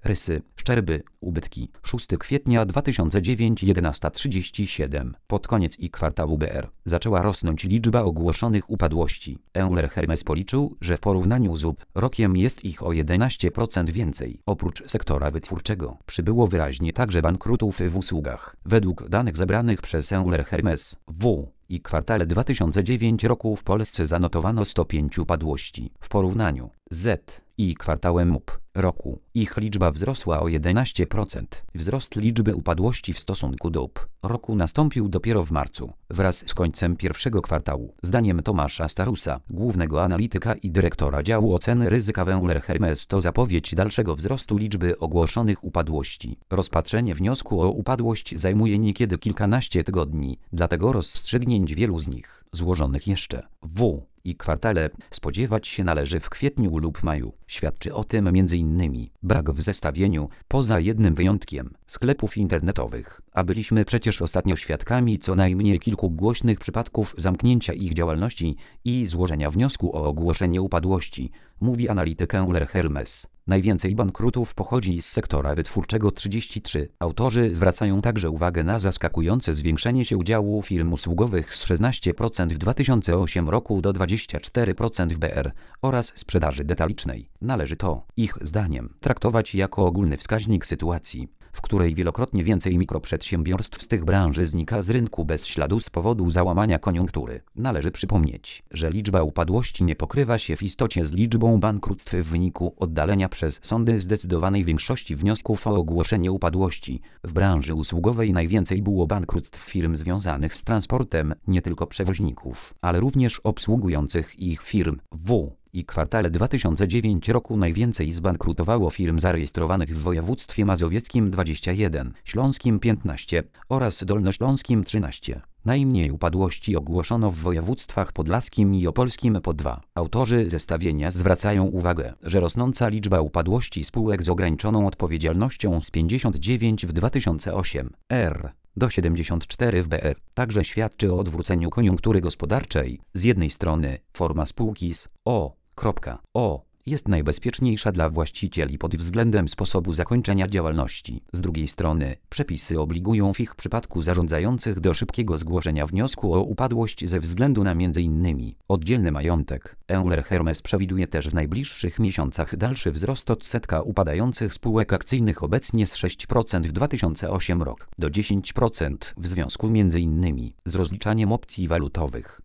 Rysy, szczerby, ubytki. 6 kwietnia 2009 11:37. Pod koniec kwartału BR zaczęła rosnąć liczba ogłoszonych upadłości. Euler Hermes policzył, że w porównaniu z rokiem jest ich o 11% więcej. Oprócz sektora wytwórczego przybyło wyraźnie także bankrutów w usługach. Według danych zebranych przez Euler Hermes w kwartale 2009 roku w Polsce zanotowano 105 upadłości. W porównaniu z kwartałem roku ich liczba wzrosła o 11%. Wzrost liczby upadłości w stosunku do roku nastąpił dopiero w marcu, wraz z końcem pierwszego kwartału. Zdaniem Tomasza Starusa, głównego analityka i dyrektora działu oceny ryzyka w Euler Hermes, to zapowiedź dalszego wzrostu liczby ogłoszonych upadłości. Rozpatrzenie wniosku o upadłość zajmuje niekiedy kilkanaście tygodni, dlatego rozstrzygnięć wielu z nich, złożonych jeszcze w kwartale, spodziewać się należy w kwietniu lub maju. Świadczy o tym m.in. brak w zestawieniu, poza jednym wyjątkiem, sklepów internetowych, a byliśmy przecież ostatnio świadkami co najmniej kilku głośnych przypadków zamknięcia ich działalności i złożenia wniosku o ogłoszenie upadłości, mówi analityk Euler Hermes. Najwięcej bankrutów pochodzi z sektora wytwórczego 33. Autorzy zwracają także uwagę na zaskakujące zwiększenie się udziału firm usługowych z 16% w 2008 roku do 24% w BR oraz sprzedaży detalicznej. Należy to, ich zdaniem, traktować jako ogólny wskaźnik sytuacji, w której wielokrotnie więcej mikroprzedsiębiorstw z tych branży znika z rynku bez śladu z powodu załamania koniunktury. Należy przypomnieć, że liczba upadłości nie pokrywa się w istocie z liczbą bankructw w wyniku oddalenia przez sądy zdecydowanej większości wniosków o ogłoszenie upadłości. W branży usługowej najwięcej było bankructw firm związanych z transportem, nie tylko przewoźników, ale również obsługujących ich firm. W kwartale 2009 roku najwięcej zbankrutowało firm zarejestrowanych w województwie mazowieckim 21, śląskim 15 oraz dolnośląskim 13. Najmniej upadłości ogłoszono w województwach podlaskim i opolskim po 2. Autorzy zestawienia zwracają uwagę, że rosnąca liczba upadłości spółek z ograniczoną odpowiedzialnością z 59 w 2008 do 74 w BR także świadczy o odwróceniu koniunktury gospodarczej. Z jednej strony forma spółki z o jest najbezpieczniejsza dla właścicieli pod względem sposobu zakończenia działalności. Z drugiej strony przepisy obligują w ich przypadku zarządzających do szybkiego zgłoszenia wniosku o upadłość ze względu na m.in. oddzielny majątek. Euler Hermes przewiduje też w najbliższych miesiącach dalszy wzrost odsetka upadających spółek akcyjnych obecnie z 6% w 2008 rok do 10% w związku m.in. z rozliczaniem opcji walutowych.